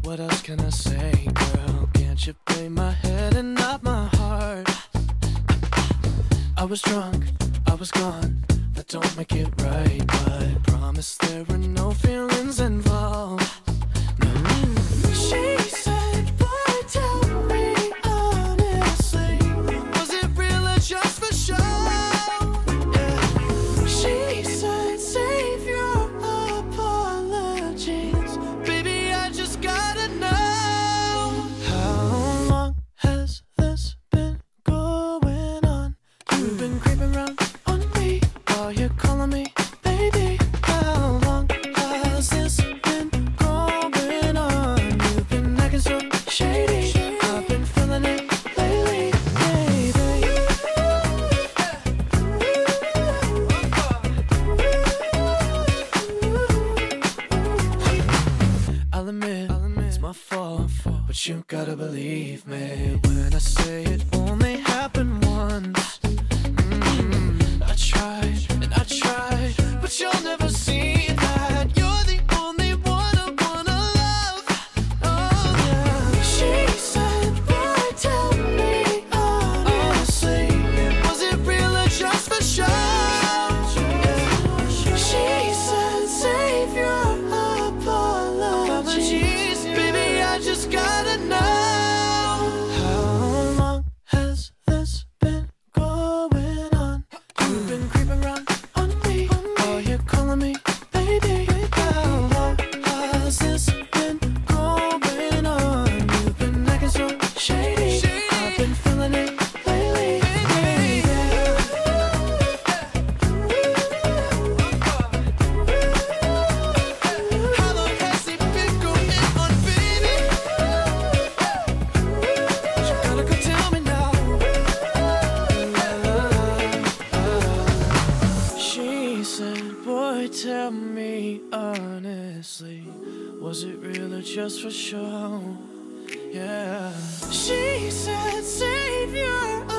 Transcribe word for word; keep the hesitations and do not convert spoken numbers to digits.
What else can I say, girl? Can't you play my head and not my heart? I was drunk, I was gone. That don't make it right, but promise there were no feelings involved. No. She said, boy, tell me honestly, was it real or just for show? Yeah. She said, save your apologies, baby, I just gotta know. How long has this been going on? You've been creeping around on me while you're calling me baby. How long has this been going on? You've been acting so shady, I've been feeling it lately, baby. I'll admit, it's my fault, but you gotta believe me when I say it only happened once. Mm, I tried and I tried, but you'll never see that. You're the only one I wanna love. Oh yeah. She said, boy, tell me honestly, was it real or just for show? Yeah. She said, save your apologies, baby, I just gotta know. How long has this been going on? You've been creeping around on me while you're calling me baby. How long has this been going on? You've been acting so shady, I've been feeling it lately, baby. How long has it been going on, baby? You gotta go tell me now. She said, boy, tell me honestly, was it real or just for show? Yeah. She said, save your